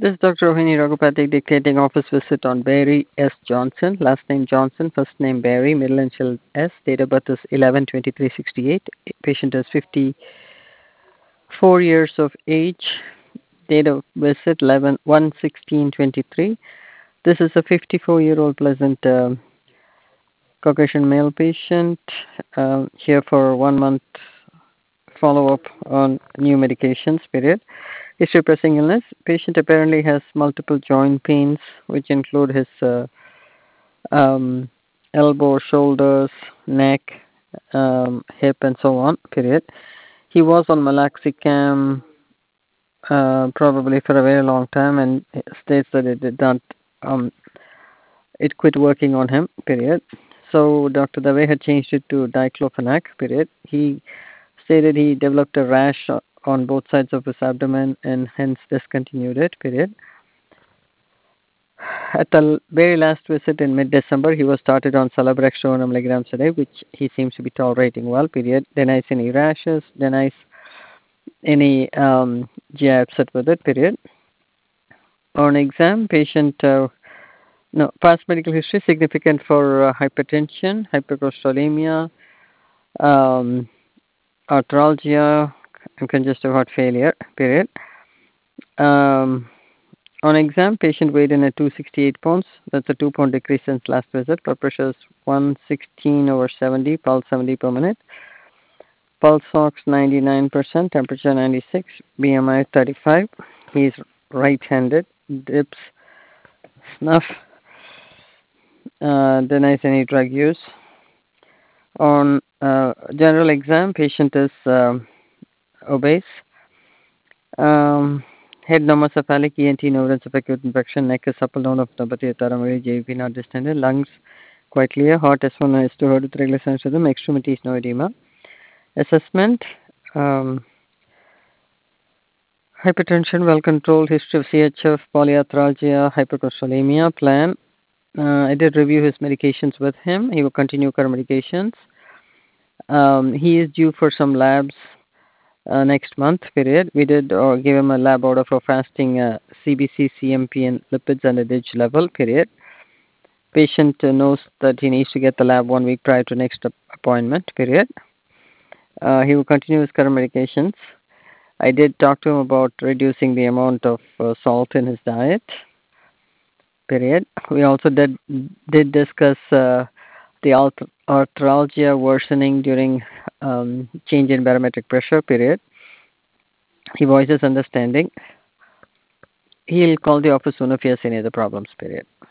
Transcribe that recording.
This is Dr. Rohini Raghupathi dictating office visit on Barry S. Johnson, last name Johnson, first name Barry, middle initial S, date of birth is 11/23/68. Patient is 54 years of age, date of visit 11/1/16/23. This is a 54-year-old pleasant Caucasian male patient here for 1 month follow-up on new medications period. History of pressing illness. Patient apparently has multiple joint pains, which include his um, elbow, shoulders, neck, hip, and so on. Period. He was on Malaxicam probably for a very long time, and states that it did not. It quit working on him. Period. So Dr. Dave had changed it to diclofenac. Period. He stated he developed a rash on both sides of his abdomen and hence discontinued it. Period. At the very last visit in mid-December, he was started on Celebrex 200 milligrams a day, which he seems to be tolerating well. Period. Denies any rashes. Denies any GI upset with it. Period. On exam, patient no past medical history significant for hypertension, hypercholesterolemia, um, arthralgia, and congestive heart failure. Period. Um, On exam, patient weighed in at 268 pounds. That's a 2 pound decrease since last visit. Blood pressure is 116/70, pulse 70 per minute. Pulse ox 99%, temperature 96, BMI 35. He is right-handed, dips, snuff, denies any drug use. On general exam, patient is obese. Um, Head normocephalic, ENT, no evidence of acute infection, neck is supple, known of nobody, taramari, JVP not distended, lungs quite clear, heart S1, S2, heart with regular sinus rhythm, extremities no edema. Assessment, um, hypertension well controlled, history of CHF, polyarthralgia, hypercholesterolemia, plan. I did review his medications with him. He will continue current medications. He is due for some labs next month period. We did give him a lab order for fasting CBC, CMP, and lipids and a DIG level period. Patient knows that he needs to get the lab 1 week prior to next appointment period. He will continue his current medications. I did talk to him about reducing the amount of salt in his diet period. We also did discuss the arthralgia worsening during change in barometric pressure period. He voices understanding. He'll call the office soon if he has any other problems, period.